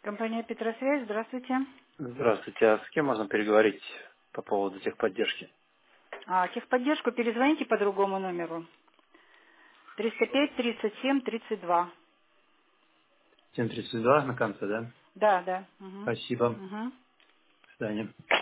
Компания Петросвязь, здравствуйте. Здравствуйте. А с кем можно переговорить по поводу техподдержки? Техподдержку перезвоните по другому номеру. 305 37 32. 732 на конце, да? Да, да. Угу. Спасибо. Угу. До свидания.